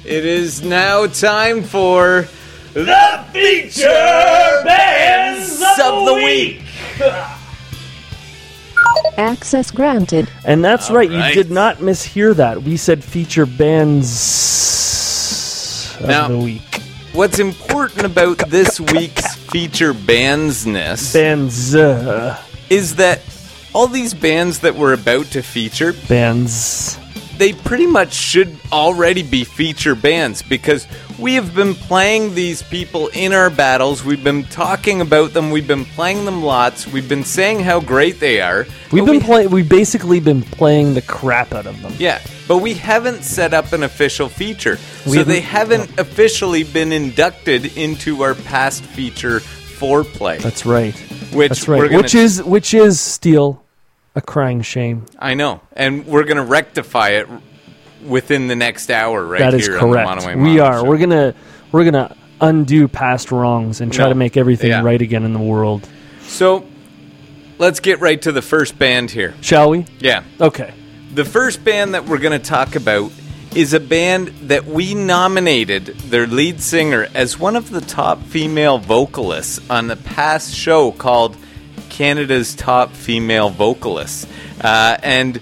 It is now time for the Feature Bands of the Week. Access granted. And that's All right, right. you did not mishear that. We said Feature Bands Now- of the Week. What's important about this week's Feature Bandsness Bands. is that all these bands that we're about to feature, Bands. they pretty much should already be feature bands because we have been playing these people in our battles. We've been talking about them. We've been playing them lots. We've been saying how great they are. We've basically been playing the crap out of them. Yeah, but we haven't set up an official feature. We So they haven't- haven't officially been inducted into our past feature foreplay. That's right. Which That's right. we're gonna- Which is still a crying shame. I know. And we're going to rectify it within the next hour right That is here correct. on the Monomoy We Mono are. Show. We're gonna undo past wrongs and try No. to make everything Yeah. right again in the world. So let's get right to the first band here. Shall we? Yeah. Okay. The first band that we're going to talk about is a band that we nominated their lead singer as one of the top female vocalists on the past show called Canada's Top Female Vocalists. And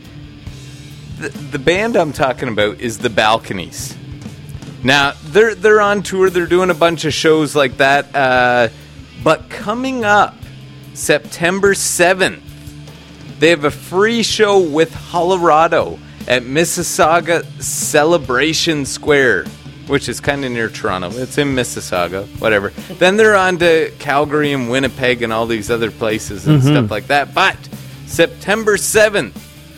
the band I'm talking about is The Balconies. Now, they're on tour. They're doing a bunch of shows like that. But coming up September 7th, they have a free show with Colorado at Mississauga Celebration Square, which is kind of near Toronto. It's in Mississauga, whatever. Then they're on to Calgary and Winnipeg and all these other places and stuff like that. But September 7th,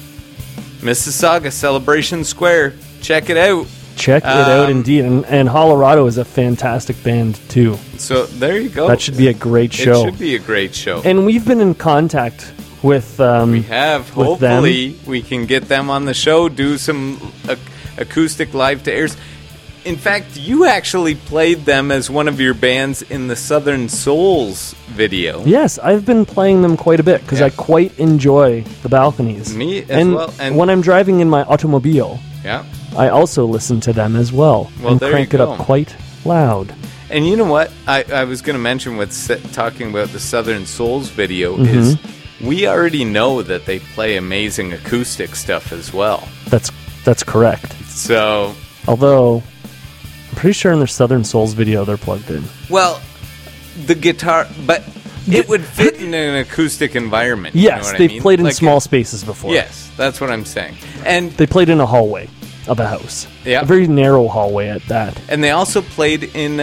Mississauga Celebration Square. Check it out. Check it out indeed. And Colorado is a fantastic band too. So there you go. That should be a great show. It should be a great show. And we've been in contact with We have. with them. Hopefully, we can get them on the show, do some acoustic live to airs. In fact, you actually played them as one of your bands in the Southern Souls video. Yes, I've been playing them quite a bit because Yeah. I quite enjoy the Balconies. Me as and well, and- when I'm driving in my automobile, Yeah. I also listen to them as well, Well, and there crank you it up go. quite loud. And you know what? I was going to mention with talking about the Southern Souls video Mm-hmm. is we already know that they play amazing acoustic stuff as well. That's correct. So, Although I'm pretty sure in their Southern Souls video they're plugged in. well, the guitar, but it would fit in an acoustic environment. you know Yes, what I they've mean? played in Like small spaces before. Yes, that's what I'm saying. And They played in a hallway of a house. Yeah. A very narrow hallway at that. they also played in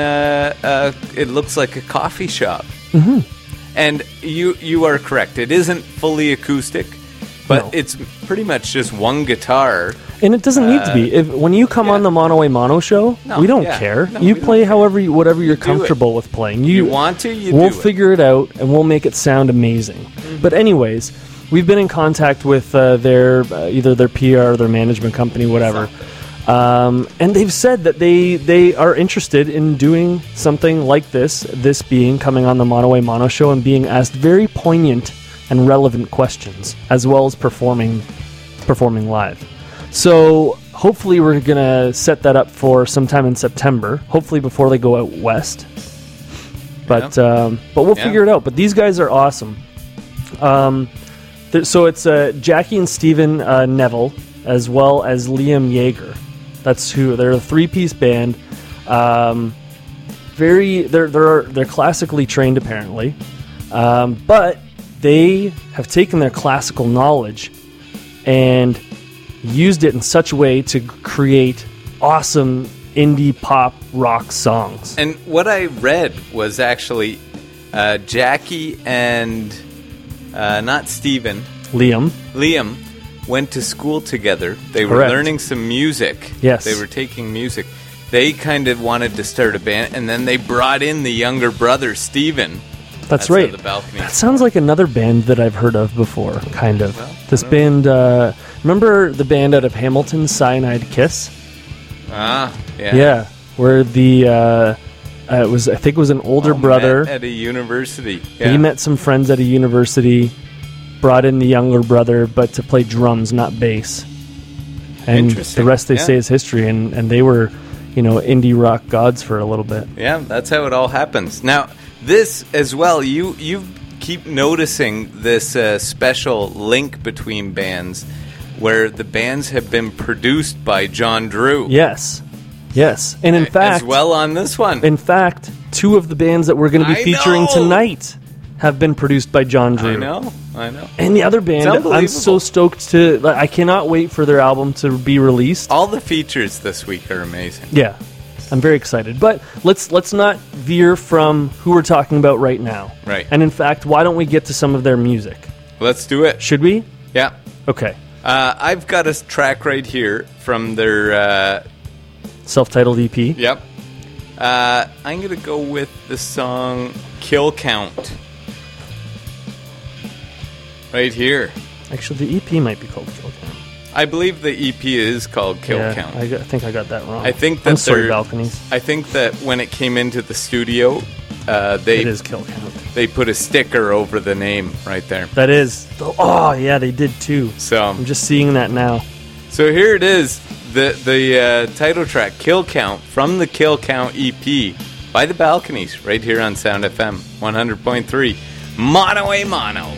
it looks like a coffee shop. Mm-hmm. And you are correct. It isn't fully acoustic, but No. it's pretty much just one guitar. And it doesn't need to be. When you come on the Mono Mono show, No, we don't yeah. care. No, you we don't play care. whatever you're do it. comfortable with playing. You want to, you we'll do it. figure it out, and we'll make it sound amazing. Mm-hmm. But anyways, we've been in contact with their either their PR or their management company, whatever. And they've said that they are interested in doing something like this being coming on the Mono Mono show and being asked very poignant and relevant questions, as well as performing live. So hopefully we're going to set that up for sometime in September, hopefully before they go out west. But we'll Yeah. figure it out. But these guys are awesome. So it's Jackie and Steven Neville, as well as Liam Yeager. That's who they're a three-piece band. They're classically trained apparently, but they have taken their classical knowledge and used it in such a way to create awesome indie pop rock songs. And what I read was actually Jackie and not Steven, Liam went to school together. They were Correct. learning some music. Yes. They were taking music. They kind of wanted to start a band, and then they brought in the younger brother, Steven. That's how right. The Balconies. That sounds like another band that I've heard of before, kind of. Well, This band, remember the band out of Hamilton, Cyanide Kiss? Yeah. Yeah, where the I think it was an older brother. Met at a university. Yeah. He met some friends at a university, brought in the younger brother, but to play drums, not bass. And Interesting, the rest they yeah. say is history. And they were, indie rock gods for a little bit. Yeah, that's how it all happens. Now, this as well, you keep noticing this special link between bands where the bands have been produced by John Drew. Yes. And in fact... As well on this one. In fact, 2 of the bands that we're going to be featuring tonight have been produced by John Drew. I know. And the other band, I'm so stoked to... I cannot wait for their album to be released. All the features this week are amazing. Yeah, I'm very excited. But let's not veer from who we're talking about right now. Right. And in fact, why don't we get to some of their music? Let's do it. Should we? Yeah. Okay. I've got a track right here from their... self-titled EP. Yep. I'm going to go with the song Kill Count. Right here. Actually, the EP might be called Kill Count. I believe the EP is called Kill Count. I think I got that wrong. I think that I'm sorry, Balconies. I think that when it came into the studio, it is Kill Count. They put a sticker over the name right there. That is. Oh, yeah, they did too. So I'm just seeing that now. So here it is, the title track, Kill Count, from the Kill Count EP by the Balconies, right here on Sound FM 100.3. Mono a Mono.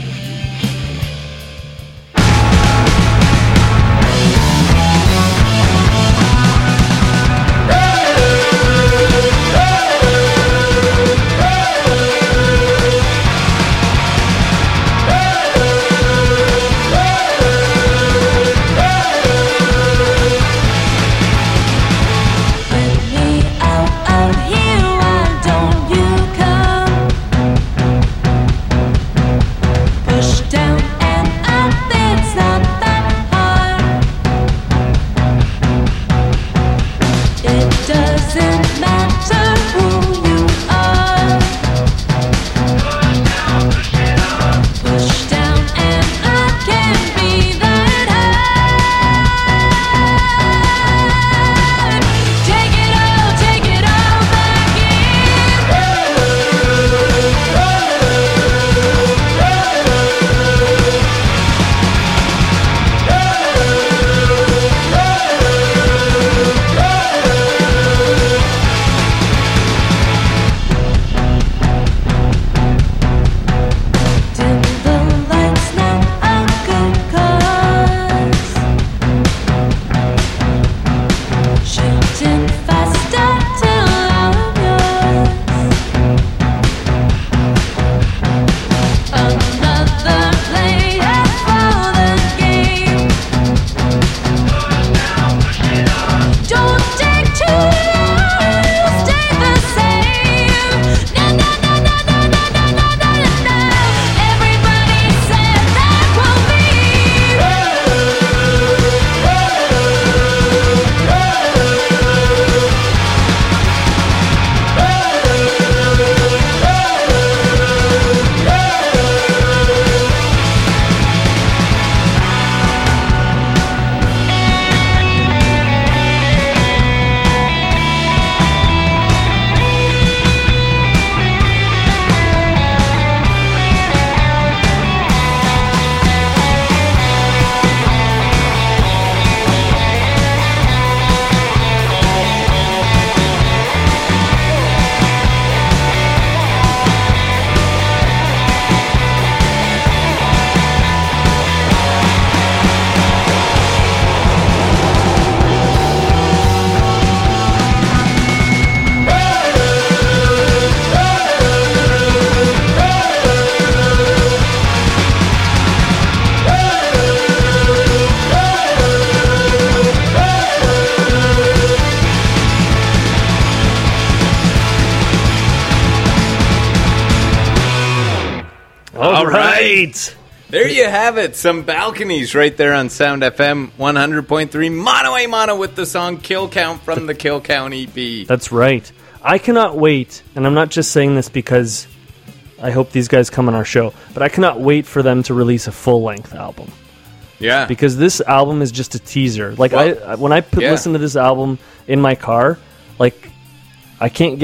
All right. There you have it. Some Balconies right there on Sound FM 100.3. Mono a Mono with the song Kill Count from the Kill Count EP. That's right. I cannot wait, and I'm not just saying this because I hope these guys come on our show, but I cannot wait for them to release a full-length album. Yeah. Because this album is just a teaser. Like, when I listen to this album in my car, like, I can't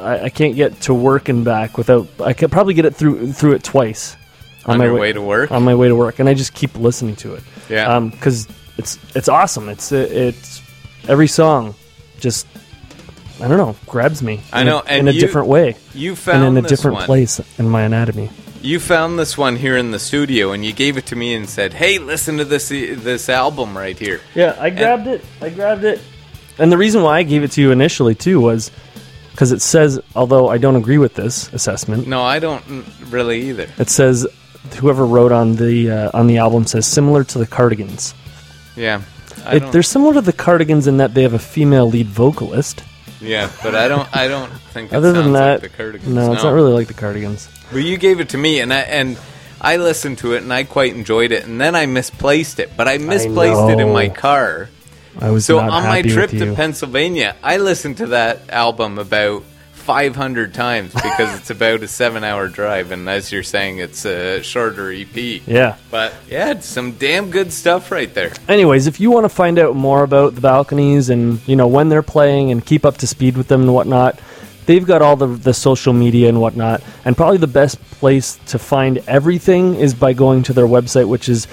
get to work and back without. I could probably get it through it twice on my way to work. On my way to work, and I just keep listening to it. Yeah, because it's awesome. It's every song just I don't know, grabs me. I know, in a different way. You found and in a this different one. place in my anatomy. You found this one here in the studio, and you gave it to me and said, "Hey, listen to this album right here." Yeah, I grabbed it. And the reason why I gave it to you initially, too, was because it says, although I don't agree with this assessment. No, I don't really either. It says, whoever wrote on the album says, similar to the Cardigans. Yeah. They're similar to the Cardigans in that they have a female lead vocalist. Yeah, but I don't think it Other sounds than that, like the Cardigans. no, it's not really like the Cardigans. But you gave it to me, and I listened to it, and I quite enjoyed it, and then I misplaced it. But I misplaced it in my car. I was So not on my happy trip with to you. Pennsylvania, I listened to that album about 500 times because it's about a 7-hour drive, and as you're saying, it's a shorter EP. Yeah. But yeah, it's some damn good stuff right there. Anyways, if you want to find out more about the Balconies and when they're playing and keep up to speed with them and whatnot, they've got all the social media and whatnot. And probably the best place to find everything is by going to their website, which is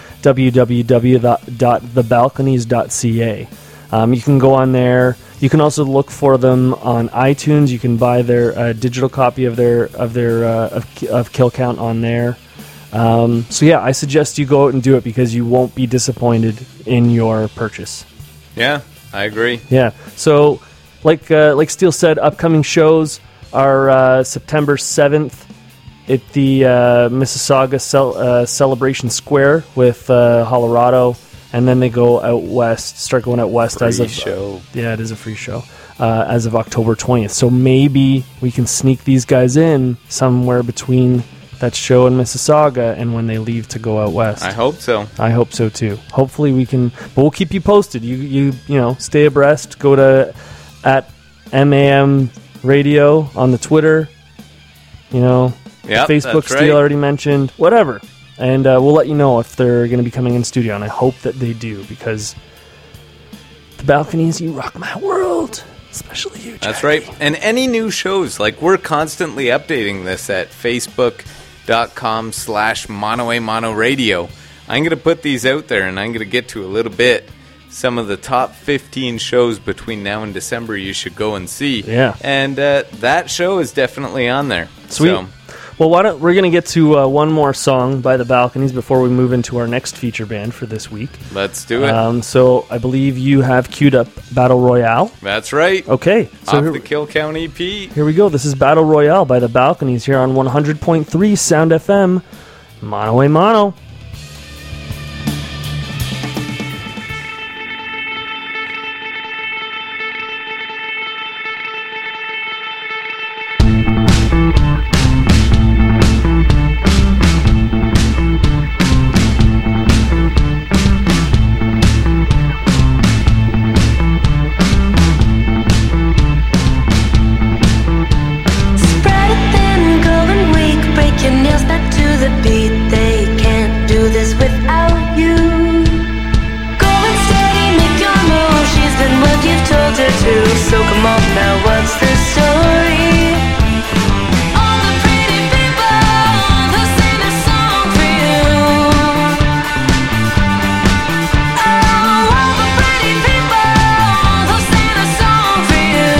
www.thebalconies.ca. You can go on there. You can also look for them on iTunes. You can buy their digital copy of Kill Count on there. So yeah, I suggest you go out and do it because you won't be disappointed in your purchase. Yeah, I agree. Yeah. So, like Steele said, upcoming shows are September 7th at the Mississauga Celebration Square with Colorado. And then they go out west, start going out west as of... show. Yeah, it is a free show. As of October 20th. So maybe we can sneak these guys in somewhere between that show in Mississauga and when they leave to go out west. I hope so. I hope so too. Hopefully we can... But we'll keep you posted. You stay abreast. Go to @MAM Radio on the Twitter. Yep, Facebook, that's Steele right. already mentioned. Whatever. And we'll let you know if they're going to be coming in studio, and I hope that they do, because the Balconies, you rock my world, especially you, Jackie. That's right. And any new shows, like we're constantly updating this at facebook.com/monoamonoradio. I'm going to put these out there, and I'm going to get to a little bit some of the top 15 shows between now and December you should go and see. Yeah. And that show is definitely on there. Sweet. So, Well, we're going to get to one more song by the Balconies before we move into our next feature band for this week. let's do it. So I believe you have queued up Battle Royale. That's right. Okay. So Off the Kill Count EP. here we go. This is Battle Royale by the Balconies here on 100.3 Sound FM. Mono a mono. Spread it thin, go and weak, break your nails back to the beat. They can't do this without you. Going steady, make your move. She's been what you've told her to. So come on now, what's the story? All the pretty people who sing a song for you. Oh, all the pretty people who sing a song for you.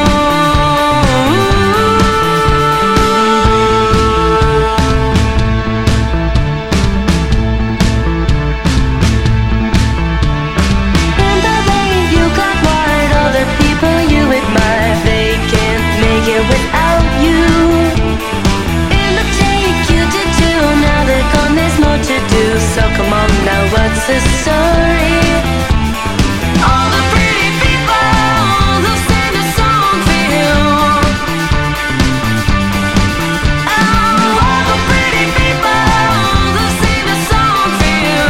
In the lane you got wide, all the people you admire, they can't make it without you. In the take you did too, now they're gone, there's more to do. So come on now, what's the story? All the pretty people who sing a song for you. Oh, all the pretty people who sing a song for you.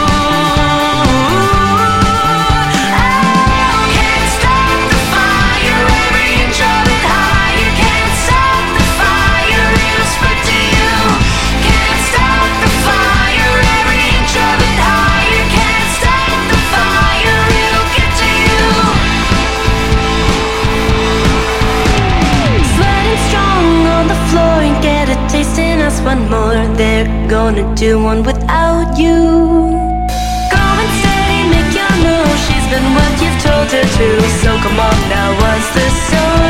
Oh, can't stop the fire, every inch of it higher. Can't stop the fire, it'll spread to you. Can't stop the fire, every inch of it higher. Can't stop the fire, it'll get to you. Sweating strong on the floor and get a taste in us one more. They're gonna do one without you. Going steady, make your move. She's been what you've told her to. So come on now, what's the story?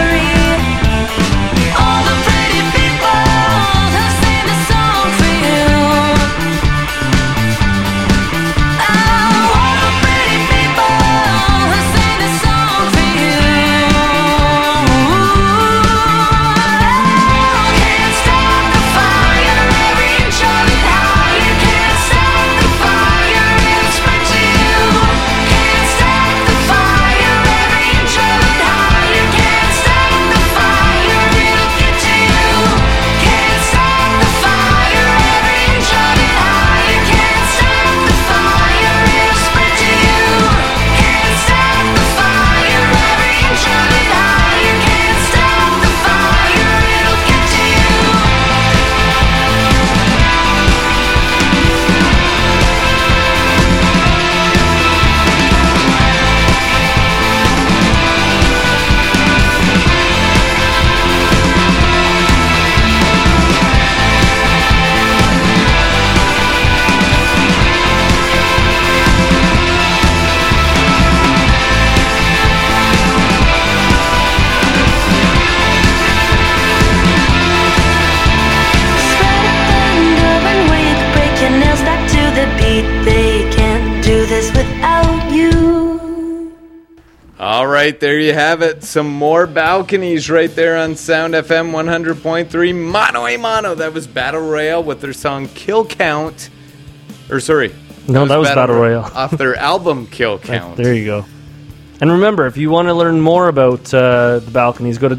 right, there you have it. Some more Balconies right there on Sound FM 100.3. Mano a Mano. That was Battle Royale with their song Kill Count. Or, sorry. No, that was Battle Royale. Off their album Kill Count. There you go. And remember, if you want to learn more about the Balconies, go to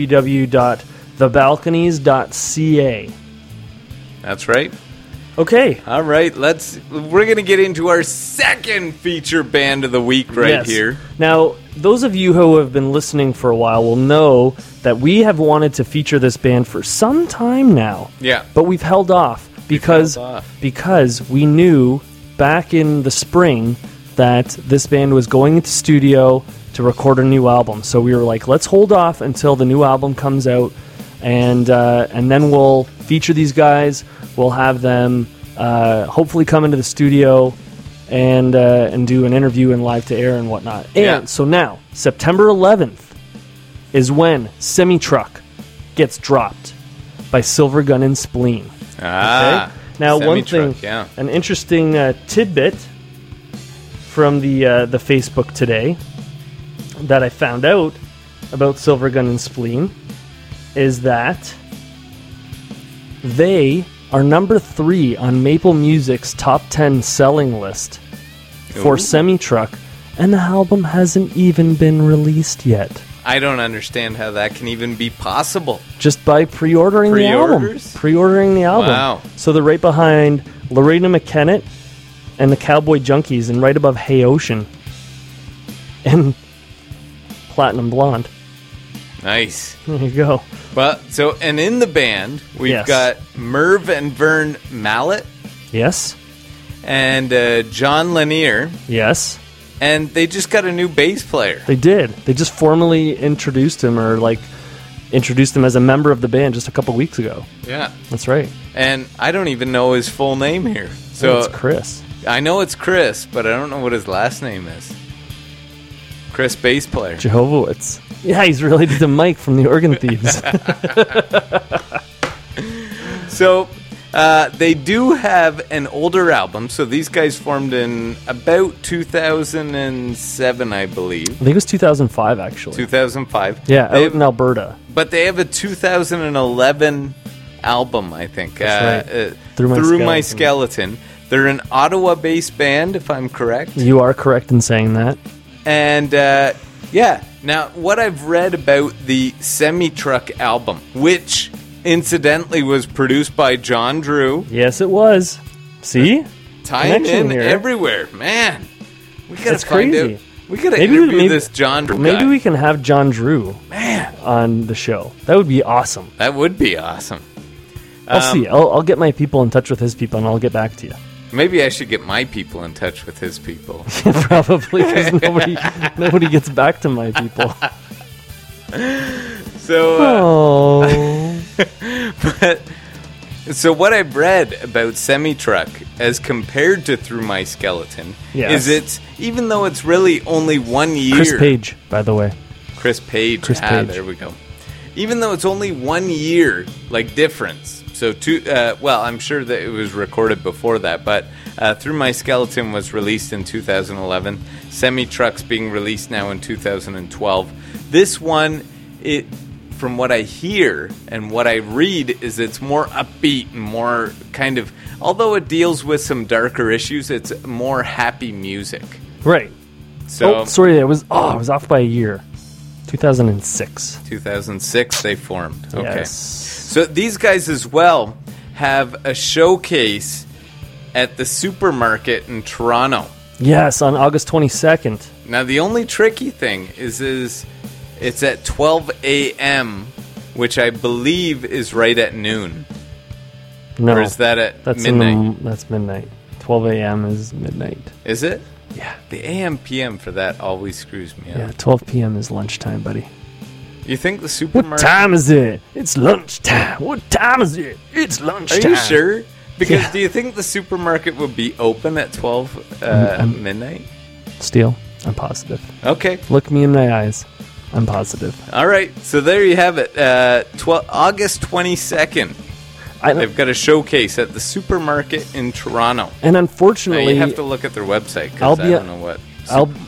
www.thebalconies.ca. That's right. Okay. All right, we're going to get into our second feature band of the week here. Now, those of you who have been listening for a while will know that we have wanted to feature this band for some time now. Yeah. But we've held off because we knew back in the spring that this band was going into studio to record a new album. So we were like, let's hold off until the new album comes out, and then we'll feature these guys. We'll have them hopefully come into the studio and do an interview and live to air and whatnot. And so now, September 11th is when Semi-Truck gets dropped by Silver Gun and Spleen. Ah, okay? Now, one thing, an interesting tidbit from the Facebook today that I found out about Silver Gun and Spleen is that they are number 3 on Maple Music's top 10 selling list for Semi-Truck, and the album hasn't even been released yet. I don't understand how that can even be possible. Just by pre-ordering the album. Pre-ordering the album. Wow. So they're right behind Lorena McKennitt and the Cowboy Junkies, and right above Hey Ocean and Platinum Blonde. Nice. There you go. Well, and in the band, we've got Merv and Vern Mallett. Yes. And John Lanier. Yes. And they just got a new bass player. They did. They just formally introduced him, introduced him as a member of the band just a couple weeks ago. Yeah. That's right. And I don't even know his full name here. So it's Chris. I know it's Chris, but I don't know what his last name is. Chris, bass player. Jehovowitz. Yeah, he's related to Mike from the Organ Thieves. So, they do have an older album. So these guys formed in about 2007, I believe. I think it was 2005, actually. 2005. Yeah, out in Alberta. But they have a 2011 album, I think. That's right. Through My Skeleton. They're an Ottawa-based band, if I'm correct. You are correct in saying that. And, now, what I've read about the Semi-Truck album, which incidentally was produced by John Drew. Yes, it was. See? Tying in here. Everywhere. Man, we gotta find crazy. out. We gotta interview this John Drew Maybe guy. we can have John Drew on the show. That would be awesome. That would be awesome. I'll see. I'll get my people in touch with his people, and I'll get back to you. Maybe I should get my people in touch with his people. Probably, because nobody gets back to my people. So what I've read about Semi-Truck as compared to Through My Skeleton is it's, even though it's really only 1 year. Chris Page, by the way. Chris Page. Page. There we go. Even though it's only 1 year, difference. So, I'm sure that it was recorded before that, but Through My Skeleton was released in 2011. Semi-Truck's being released now in 2012. This one, from what I hear and what I read, is it's more upbeat and more kind of, although it deals with some darker issues, it's more happy music. Right. So, sorry, I was off by a year. 2006. 2006 they formed. Okay. Yes. So these guys as well have a showcase at the Supermarket in Toronto. Yes, on August 22nd. Now the only tricky thing is it's at 12 a.m., which I believe is right at noon. No. Or is that at midnight? That's midnight. 12 a.m. is midnight. Is it? Yeah. The AM PM for that always screws me up. Yeah, 12 p.m. is lunchtime, buddy. You think the Supermarket... What time is it? It's lunchtime. What time is it? It's lunchtime. Are you sure? Because do you think the Supermarket would be open at 12 midnight? Steele, I'm positive. Okay. Look me in my eyes. I'm positive. All right. So there you have it. August 22nd. They've got a showcase at the Supermarket in Toronto. And unfortunately... Now you have to look at their website because I don't know what Supermarket.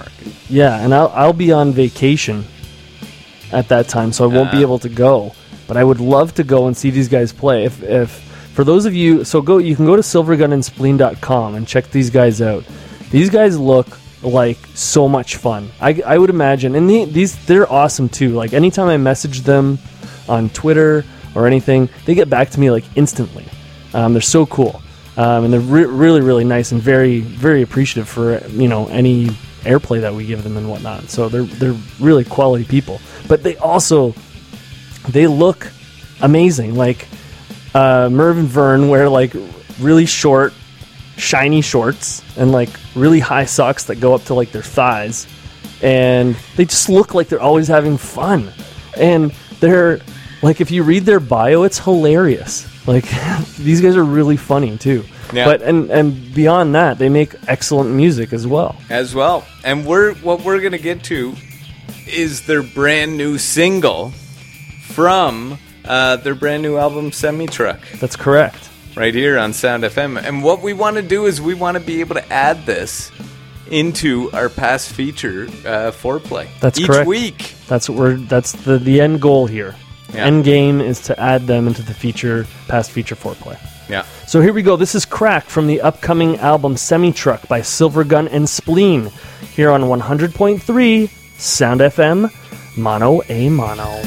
Yeah, and I'll be on vacation at that time, so I won't be able to go. But I would love to go and see these guys play. If for those of you, you can go to silvergunandspleen.com and check these guys out. These guys look like so much fun. I would imagine, and they're awesome too. Like anytime I message them on Twitter or anything, they get back to me like instantly. They're so cool, and they're really, really nice and very, very appreciative for any airplay that we give them and whatnot. So they're really quality people. But they look amazing. Like Merv and Vern wear like really short, shiny shorts and like really high socks that go up to like their thighs, and they just look like they're always having fun. And they're like, if you read their bio, it's hilarious. Like these guys are really funny too. Yeah. But and beyond that, they make excellent music as well. And what we're gonna get to is their brand new single from their brand new album Semi-Truck. That's correct. Right here on Sound FM. And what we want to do is we want to be able to add this into our past feature foreplay. That's each correct. Week. That's the end goal here. Yeah. End game is to add them into the past feature foreplay. Yeah. So here we go. This is Crack from the upcoming album Semi-Truck by Silvergun and Spleen here on 100.3 Sound FM, Mono a Mono.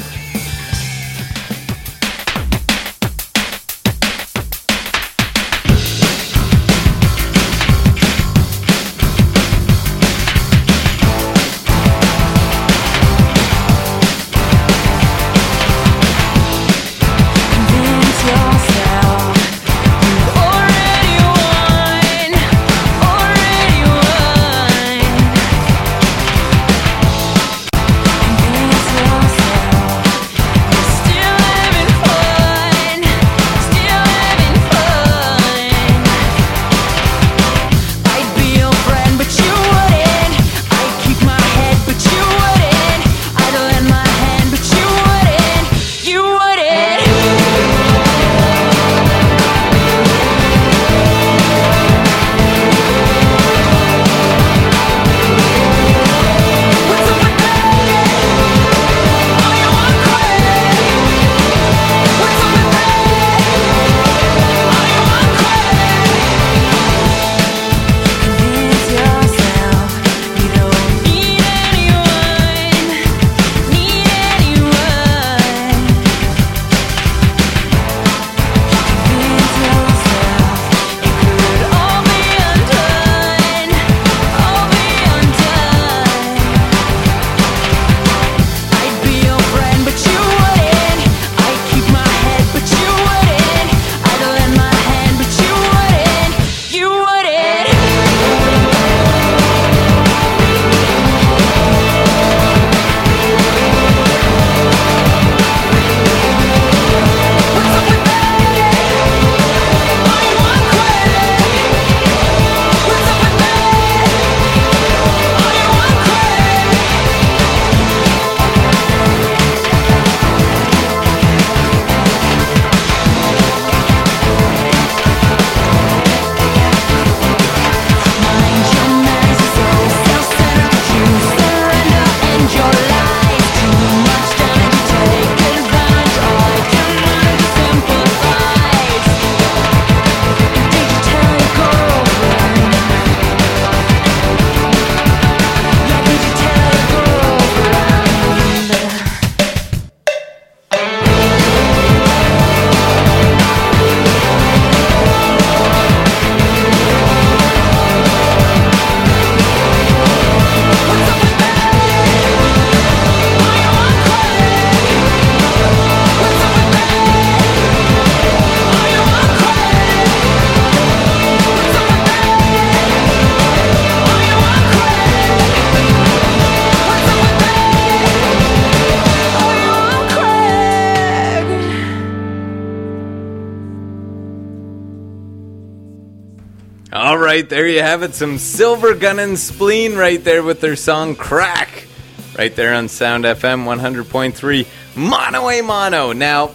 All right, there you have it. Some Silvergun and Spleen right there with their song Crack. Right there on Sound FM 100.3. Mono a Mono. Now,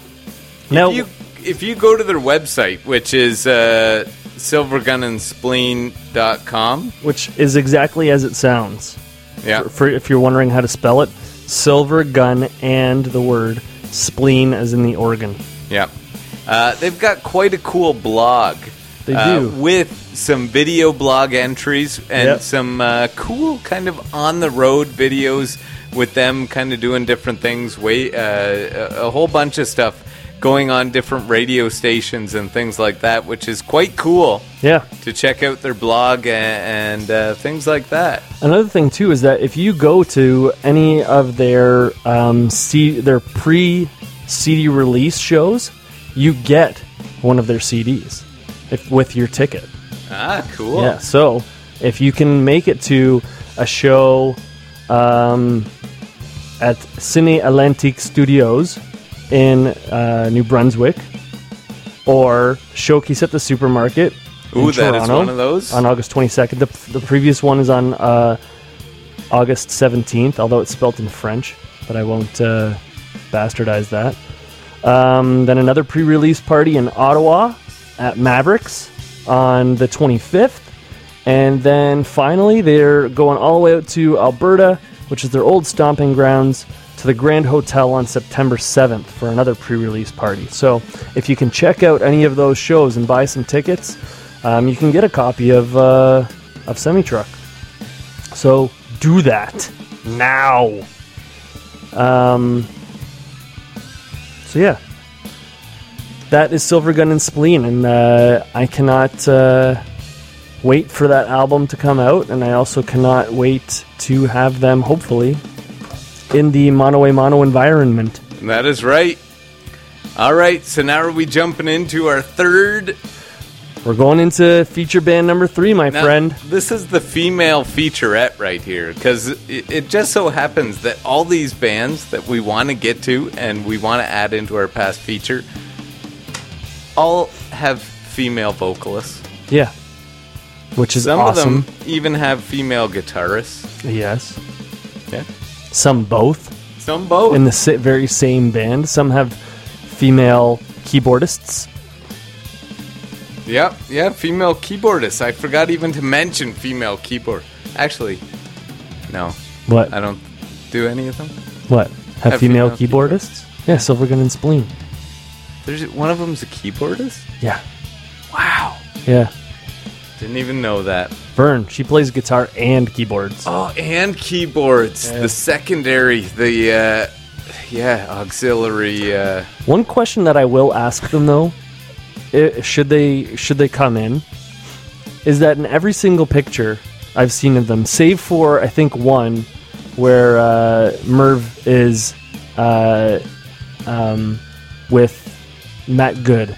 if you go to their website, which is silvergunandspleen.com. Which is exactly as it sounds. Yeah. For if you're wondering how to spell it, Silver Gun and the word spleen, as in the organ. Yeah. They've got quite a cool blog. They do. With some video blog entries and Yep. some cool kind of on-the-road videos with them kind of doing different things, a whole bunch of stuff going on different radio stations and things like that, which is quite cool Yeah. to check out their blog and things like that. Another thing too is that if you go to any of their their pre-CD release shows, you get one of their CDs with your ticket. Ah, cool. Yeah. So if you can make it to a show at Cine Atlantique Studios in New Brunswick, or Showcase at the Supermarket in Ooh, that is Toronto one of those. on August 22nd. The previous one is on August 17th, although it's spelt in French, but I won't bastardize that. Then another pre-release party in Ottawa at Mavericks on the 25th. And then finally, they're going all the way out to Alberta, which is their old stomping grounds, to the Grand Hotel on September 7th for another pre-release party. So if you can check out any of those shows and buy some tickets, you can get a copy of Semi-Truck. So do that now. So yeah, that is Silver Gun and Spleen, and I cannot wait for that album to come out, and I also cannot wait to have them, hopefully, in the Mono a Mono environment. That is right. All right, so now are we jumping into our third? We're going into feature band number 3, my Now, friend. This is the female featurette right here, because it just so happens that all these bands that we want to get to and we want to add into our past feature all have female vocalists. Yeah. Which is Some awesome. of them even have female guitarists. Yes. Yeah. Some both. Some both. In the very same band. Some have female keyboardists. Yep, yeah, female keyboardists. I forgot even to mention female keyboard. Actually, no, What? I don't do any of them. What? Have Have female female keyboardists? Yeah, Silver Gun and Spleen. There's one of them's a keyboardist. Yeah. Wow, Yeah. didn't even know that. Vern, she plays guitar and keyboards. Oh, and keyboards. Yeah. The secondary, the auxiliary. One question that I will ask them though, should they come in, is that in every single picture I've seen of them, save for I think one where Merv is with Matt Good.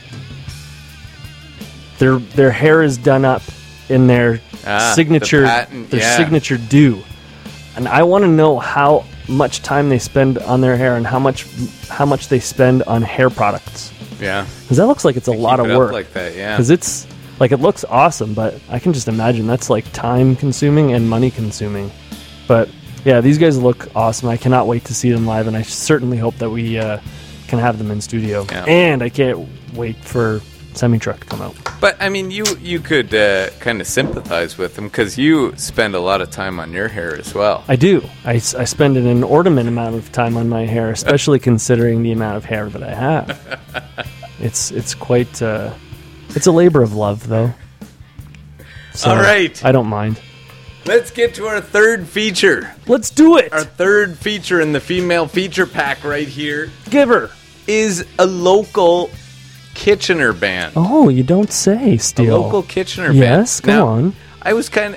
Their hair is done up in their signature the patent, yeah. signature do, and I want to know how much time they spend on their hair and how much they spend on hair products. Yeah, Because that looks like it's a lot keep of it up work. like that. Yeah, Because it's like it looks awesome, but I can just imagine that's like time consuming and money consuming. But yeah, these guys look awesome. I cannot wait to see them live, and I certainly hope that we can have them in studio. Yeah. And I can't wait for Semi-Truck to come out. But I mean, you could kind of sympathize with them because you spend a lot of time on your hair as well. I do. I spend an inordinate amount of time on my hair, especially considering the amount of hair that I have. It's quite. It's a labor of love, though. So All right. I don't mind. Let's get to our third feature. Let's do it. Our third feature in the female feature pack right here Give her. is a local Kitchener band. Oh, you don't say, A Steele. local Kitchener Yes, band. go on. I was kind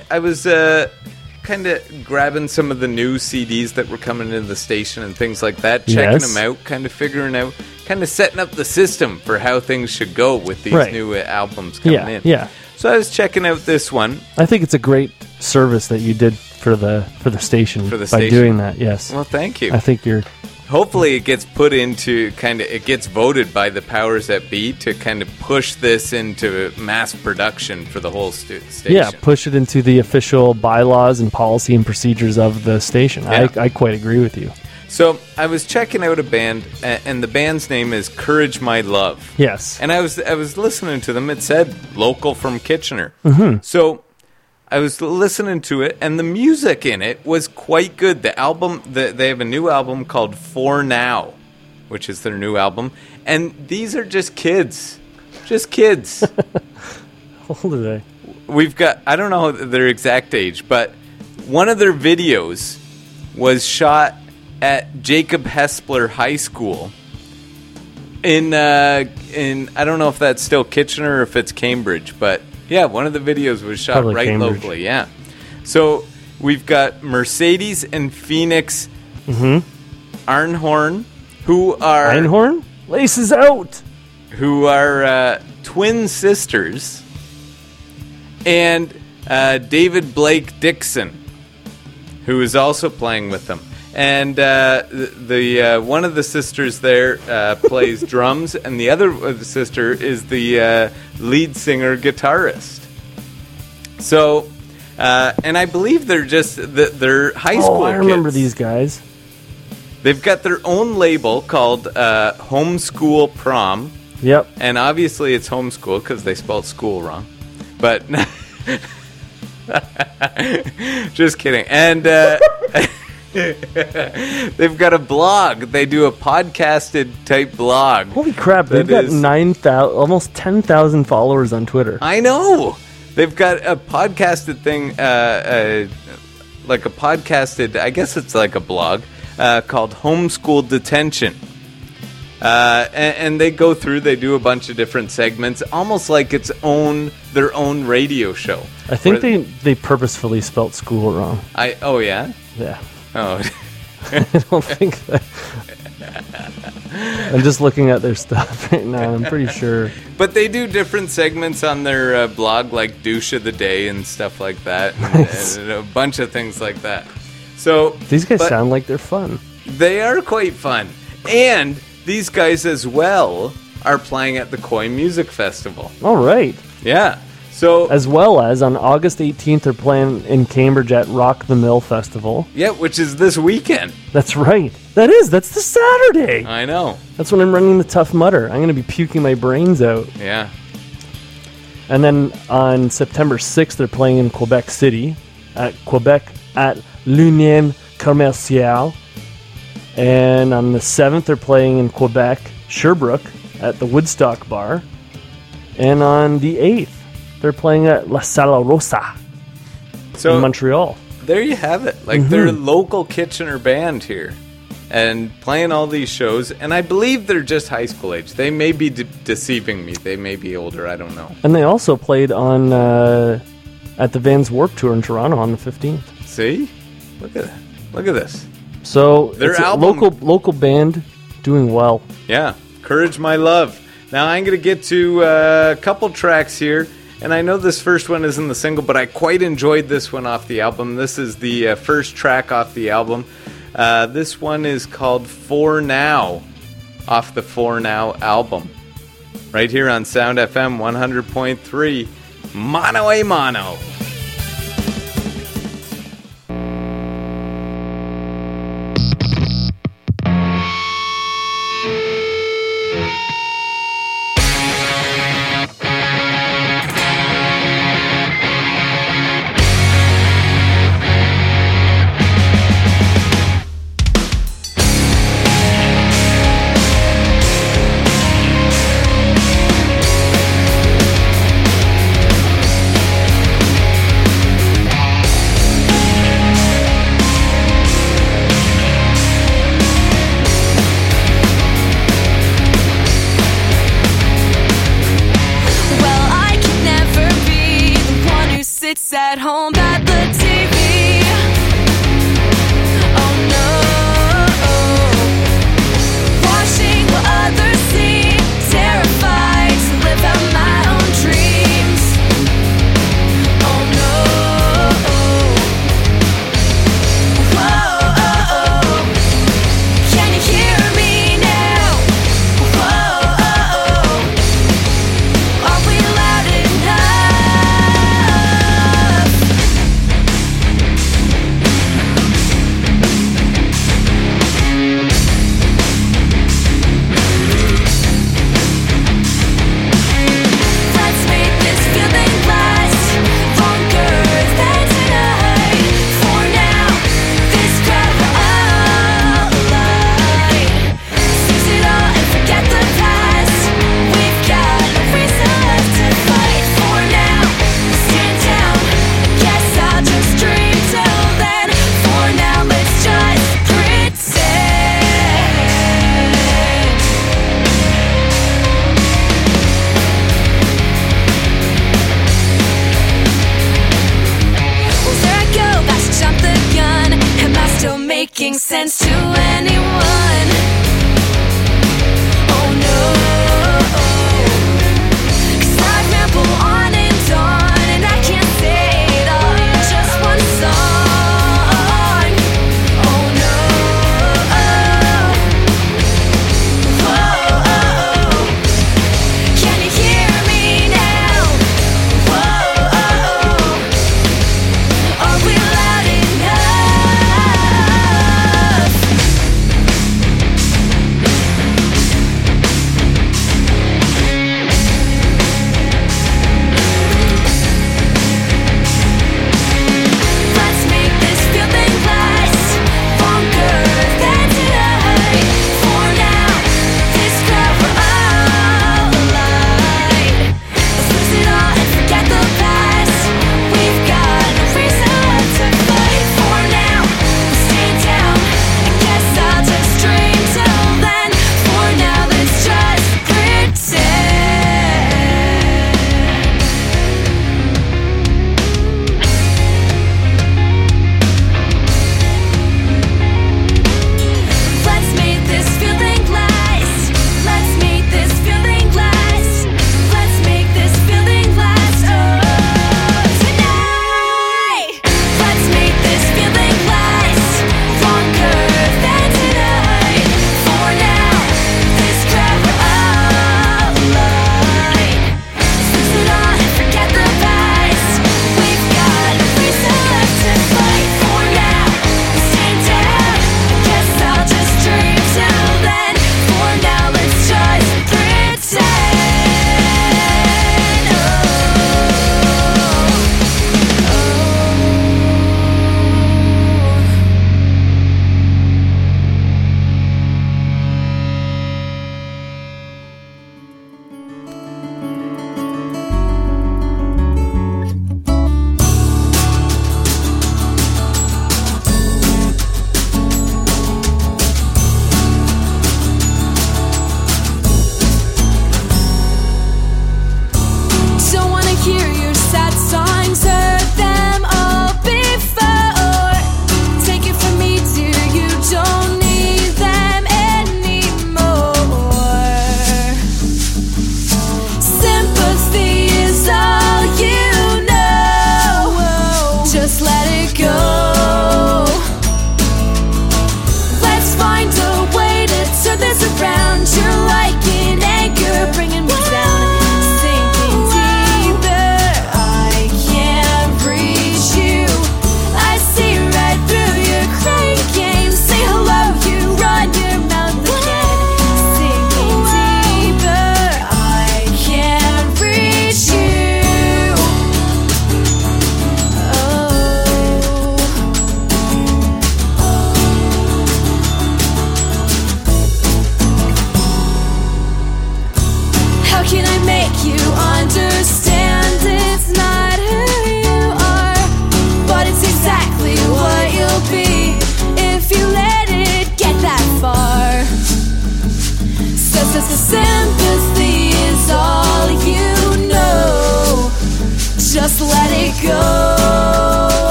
of grabbing some of the new CDs that were coming into the station and things like that, checking Yes. them out, kind of figuring out, kind of setting up the system for how things should go with these Right. new albums coming Yeah, in. yeah. So I was checking out this one. I think it's a great service that you did for the station For the by station. doing that. Yes, Well, thank you. I think you're. Hopefully it gets put into it gets voted by the powers that be to kind of push this into mass production for the whole station. Yeah, push it into the official bylaws and policy and procedures of the station. Yeah. I quite agree with you. So I was checking out a band, and the band's name is Courage My Love. Yes. And I was listening to them. It said local from Kitchener. Mm-hmm. So I was listening to it, and the music in it was quite good. The album, they have a new album called For Now, which is their new album. And these are just kids. Just kids. How old are they? We've got, I don't know their exact age, but one of their videos was shot at Jacob Hespler High School in I don't know if that's still Kitchener or if it's Cambridge, but yeah, one of the videos was shot Probably right Cambridge. locally, yeah. So we've got Mercedes and Phoenix Arnhorn, who are Einhorn? Laces out! twin sisters, and David Blake Dixon, who is also playing with them. And the one of the sisters there plays drums, and the other sister is the lead singer guitarist. So, and I believe they're just they're high school. Oh, I remember kids. these guys. They've got their own label called Homeschool Prom, Yep. and obviously it's homeschool because they spelled school wrong. But just kidding. And they've got a blog. They do a podcasted type blog. Holy crap, they've That got is- 9,000, almost 10,000 followers on Twitter. I know. They've got a podcasted thing, like a podcasted, I guess it's like a blog, called Homeschool Detention. And they go through, they do a bunch of different segments, almost like it's their own radio show. I think Where- they purposefully spelt school wrong. Oh, yeah? Yeah. Oh, I don't think that. I'm just looking at their stuff right now. I'm pretty sure. but they do different segments on their blog, like Douche of the Day and stuff like that, Nice. and a bunch of things like that. So These guys but sound like they're fun. they are quite fun, and these guys as well are playing at the Koi Music Festival. All right. Yeah, so As well as on August 18th, they're playing in Cambridge at Rock the Mill Festival. yeah, which is this weekend. That's right. That's the Saturday. I know. That's when I'm running the Tough Mudder. I'm going to be puking my brains out. Yeah, And then on September 6th, they're playing in Quebec City, at Quebec at l'Union Commerciale. And on the 7th, they're playing in Quebec, Sherbrooke, at the Woodstock Bar. And on the 8th, they're playing at La Sala Rosa so in Montreal. there you have it. Like they're a local Kitchener band here, and playing all these shows. And I believe they're just high school age. They may be deceiving me. They may be older. I don't know. And they also played on at the Vans Warped Tour in Toronto on the 15th. See, look at that. Look at this. So Their it's a album- local band doing well. Yeah, Courage My Love. Now I'm going to get to a couple tracks here, and I know this first one isn't the single, but I quite enjoyed this one off the album. This is the first track off the album. This one is called For Now, off the For Now album. Right here on Sound FM 100.3, Mono a Mono. Well, I can never be the one who sits at home by the TV. Oh no, watching what others see, terrified to live out my own dreams. Oh no, whoa, can you hear me now? Whoa. Are we loud enough?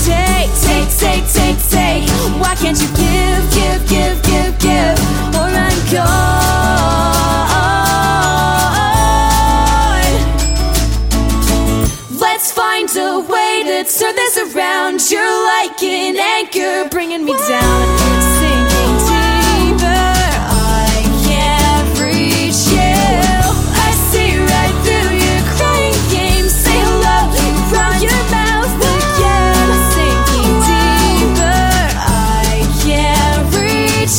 Take. Why can't you give, or I'm gone? Let's find a way to turn this around. You're like an anchor bringing me down, sinking deeper. I can't reach you. I see right through your crying game. Say hello, run your mouth again. Sinking deeper, I can't reach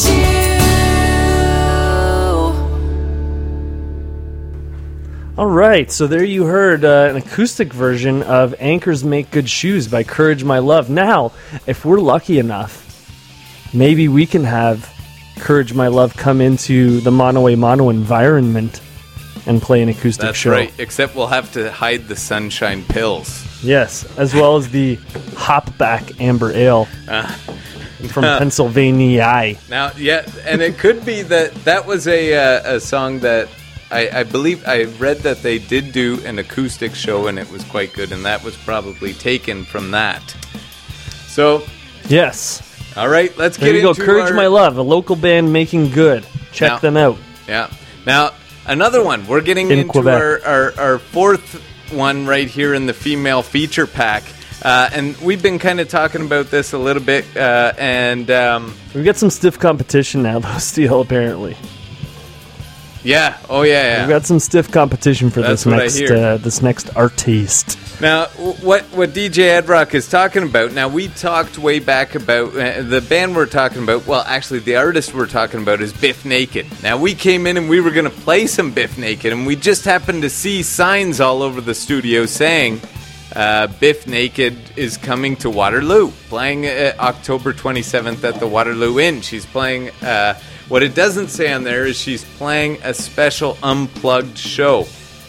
you. All right, so there you heard an acoustic version of Anchors Make Good Shoes by Courage My Love. Now, if we're lucky enough, maybe we can have Courage My Love come into the Mono a Mono environment and play an acoustic That's show. right, except we'll have to hide the sunshine pills. Yes, as well as the Hopback Amber Ale from Pennsylvania. Now, yeah, and it could be that was a song that I believe I read that they did do an acoustic show and it was quite good, and that was probably taken from that. So, Yes. all right, let's There get you into go. Courage our, My Love, a local band making good. Check Now- them out. Yeah. Now, another one. We're getting In into Quebec. our fourth one right here in the female feature pack. And we've been kind of talking about this a little bit, and We've got some stiff competition now, though, Steele, apparently. yeah, oh yeah. We've got some stiff competition for That's what I hear. this next artiste. Now, what DJ Ed Rock is talking about, now we talked way back about the band we're talking about, well, actually the artist we're talking about is Biff Naked. Now, we came in and we were going to play some Biff Naked, and we just happened to see signs all over the studio saying Biff Naked is coming to Waterloo, playing October 27th at the Waterloo Inn. She's playing, what it doesn't say on there is she's playing a special unplugged show.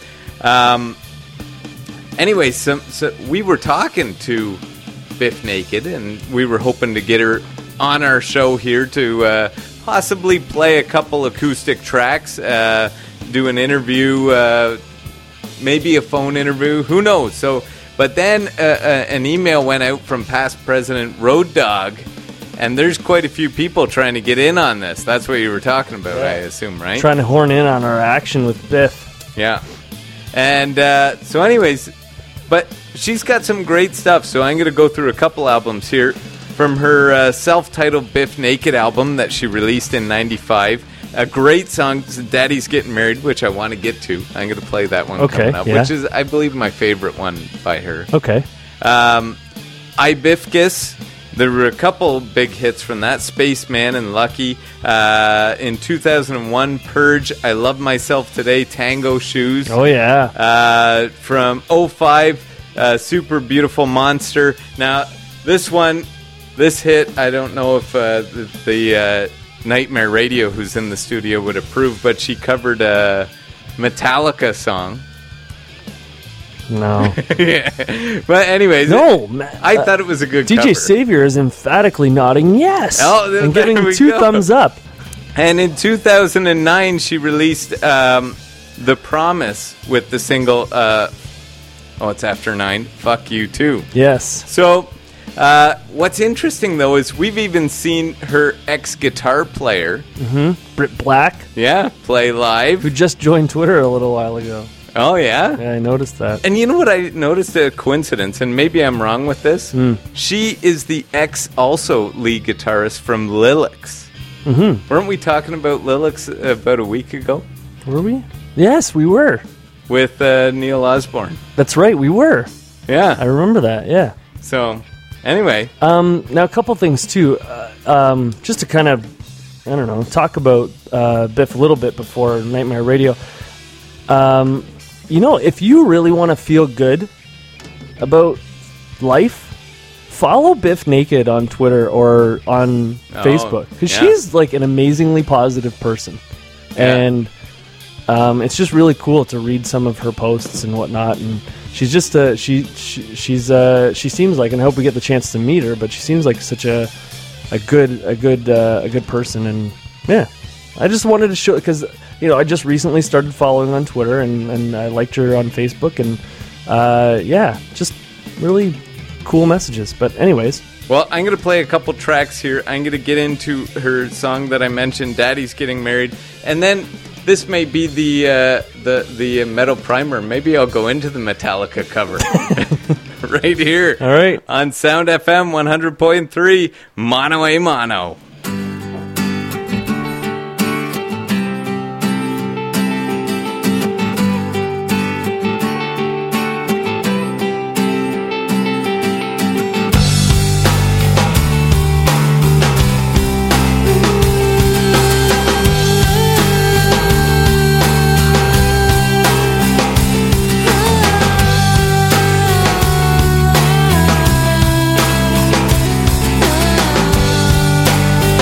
Anyway, so we were talking to Biff Naked, and we were hoping to get her on our show here to possibly play a couple acoustic tracks, do an interview, maybe a phone interview, who knows. But then an email went out from past president Road Dogg, and there's quite a few people trying to get in on this. That's what you were talking about, I assume, right? Trying to horn in on our action with Biff. Yeah. And so anyways, but she's got some great stuff, so I'm going to go through a couple albums here from her self-titled Biff Naked album that she released in 95. A great song, Daddy's Getting Married, which I want to get to. I'm going to play that one coming up, which is, I believe, my favorite one by her. Okay. I Biffkus. There were a couple big hits from that. Spaceman and Lucky. In 2001, Purge, I Love Myself Today, Tango Shoes. Oh, yeah. From 05, Super Beautiful Monster. Now, this hit, I don't know if the Nightmare Radio, who's in the studio, would approve, but she covered a Metallica song. No. Yeah. But anyways, No. I thought it was a good DJ cover. Savior is emphatically nodding yes. Oh, there and giving we two go. thumbs up. And in 2009, she released The Promise with the single, it's after 9, Fuck You Too. Yes. So, what's interesting, though, is we've even seen her ex-guitar player, Britt Black, play live. who just joined Twitter a little while ago. Oh, yeah? Yeah, I noticed that. And you know what I noticed, a coincidence, and maybe I'm wrong with this? She is the ex-also lead guitarist from Lilix. Weren't we talking about Lilix about a week ago? Were we? Yes, we were. With Neil Osborne. That's right, we were. Yeah. I remember that, yeah. So, anyway. Now, a couple things, too. Just to kind of, I don't know, talk about Biff a little bit before Nightmare Radio. If you really want to feel good about life, follow Biff Naked on Twitter or on Facebook. Because she's like an amazingly positive person. Yeah. And it's just really cool to read some of her posts and whatnot. And she's just she seems like, and I hope we get the chance to meet her, but she seems like such a good person. And yeah, I just wanted to show, because I just recently started following on Twitter, and I liked her on Facebook, and just really cool messages. But anyways, Well, I'm going to play a couple tracks here. I'm going to get into her song that I mentioned, Daddy's Getting Married. And then this may be the Metal Primer. Maybe I'll go into the Metallica cover. Right here. all right. On Sound FM 100.3, Mono a Mono. Oh,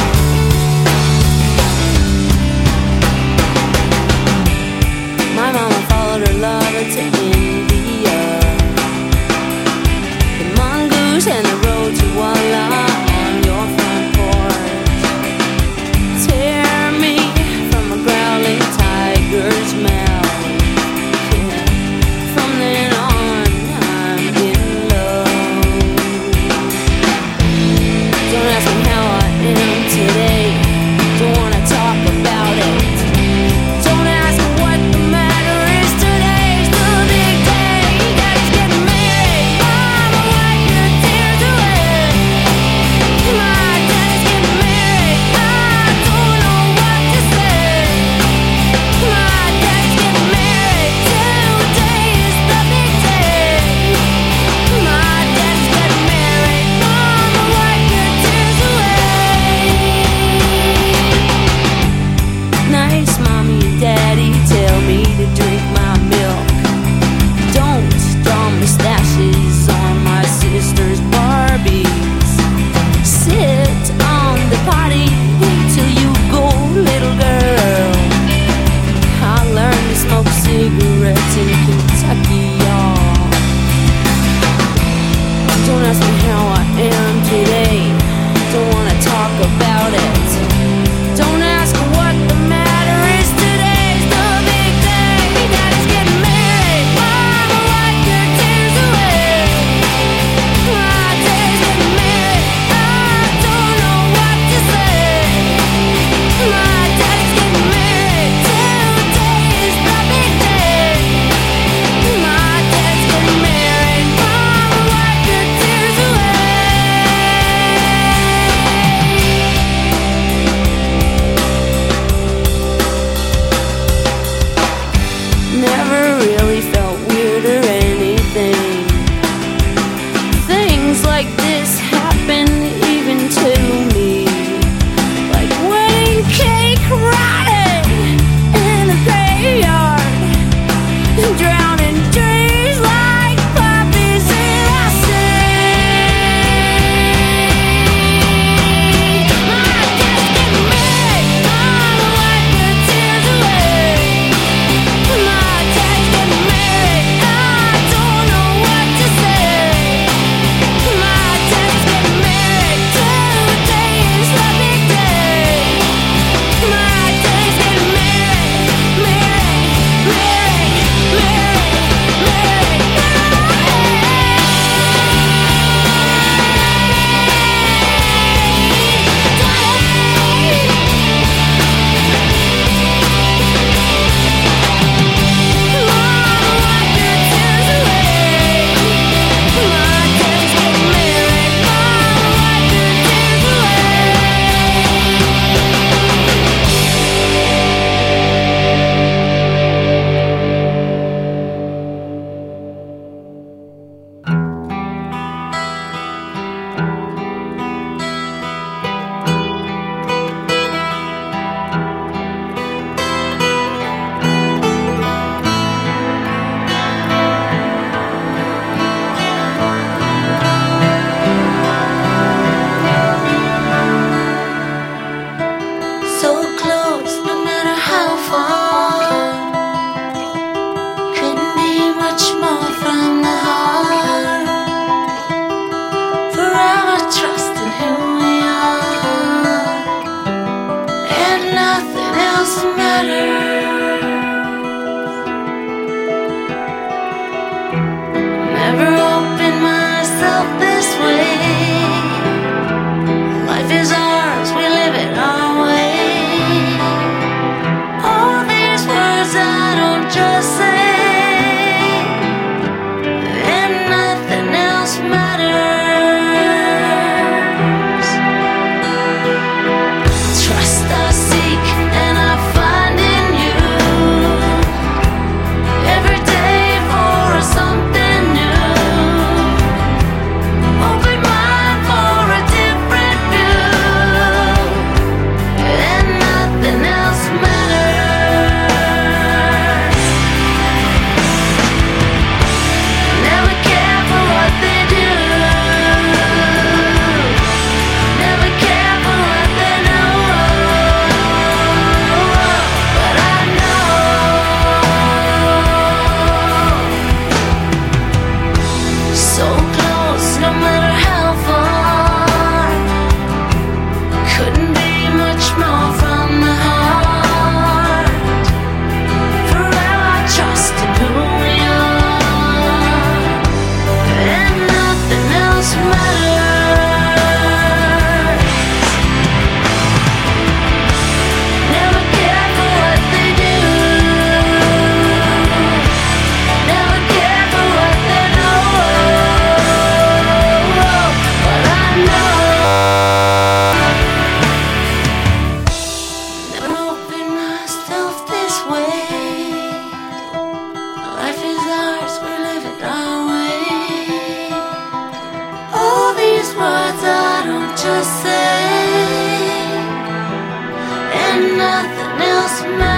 the same, and nothing else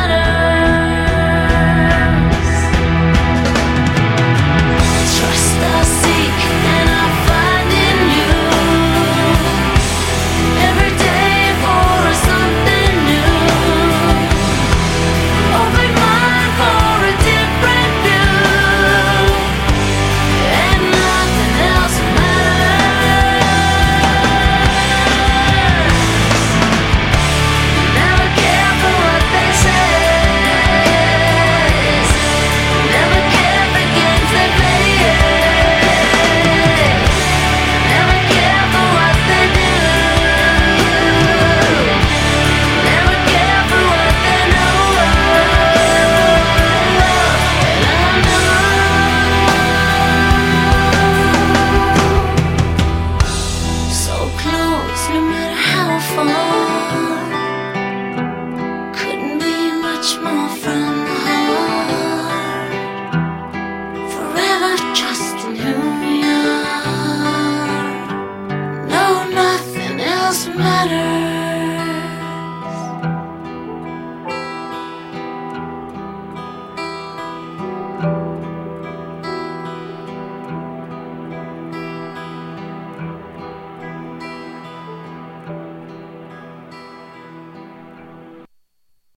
matters. Trust I seek and I find in you. Every day for something new. Open mind for a different view, and nothing else matters. Never care for what they say. Never care for games they play. Never care for what they do. Never care for what they know. And I know so close to me.